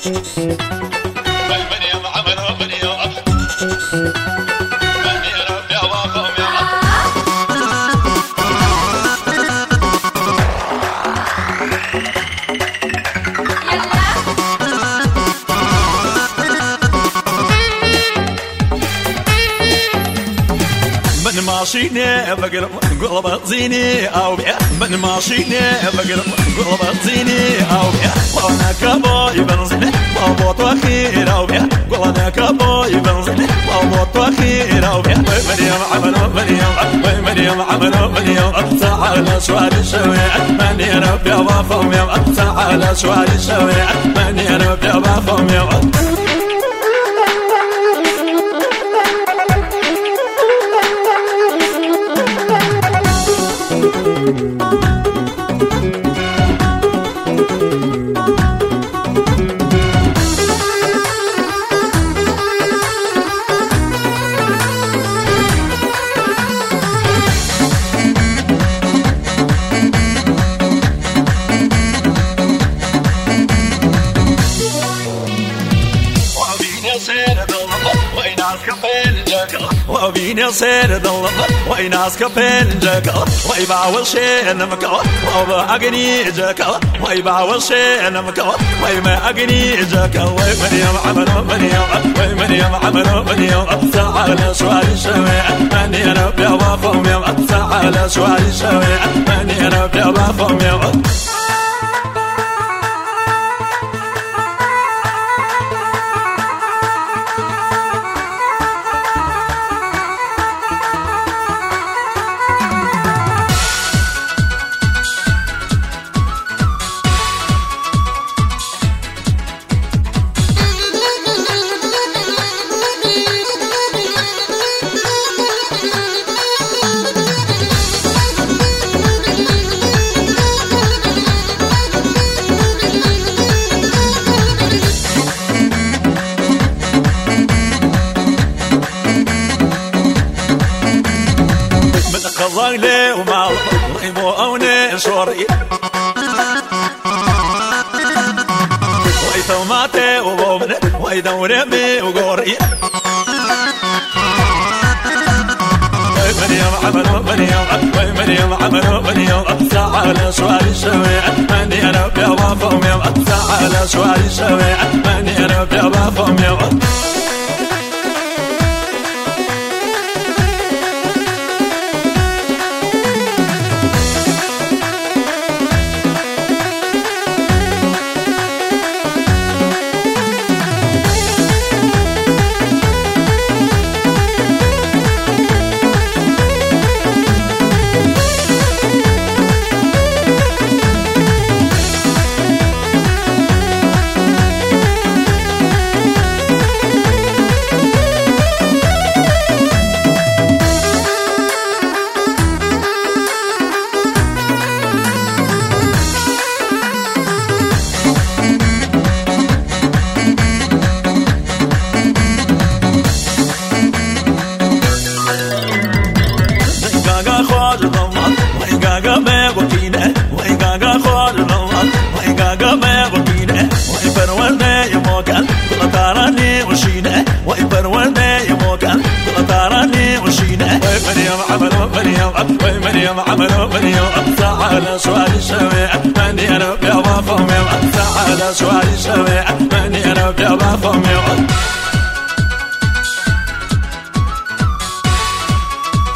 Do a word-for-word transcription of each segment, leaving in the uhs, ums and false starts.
من ماشيني بقرب قلب زيني او بيع من ماشيني بقرب قلب زيني او بيع وانا كبوي بنزل بابوت واخير او بيع وانا كبوي بنزل بابوت واخير او بيع مريم عمل مريم مريم عمل مريم تعال سؤال الشويع من يا رب يا وافهم يا تعال سؤال الشويع من يا رب يا وافهم يا وبيني صير ضل ويناس كفين جاك ويبع والشين مكوا وبأغني جاك ويبع والشين مكوا ويما أغني جاك ومريم عمل مريم ومريم عمل مريم تعال سؤال الشويع من يا رب يا وافهم يا تعال سؤال الشويع من يا رب يا وافهم يا ظايلي ومال ضيمو أوني شوري ويثوماتي وبومن ويدوري مي وقوري مريم عمل مريم مريم عمل مريم تعال سؤال الشويع من يا رب يا وافهم يا تعال سؤال الشويع من يا رب يا وافهم يا مريم عمل مريم تعال سؤال الشويع من يا رب يا وافهم يا تعال سؤال الشويع من يا رب يا وافهم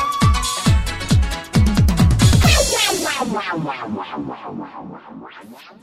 يا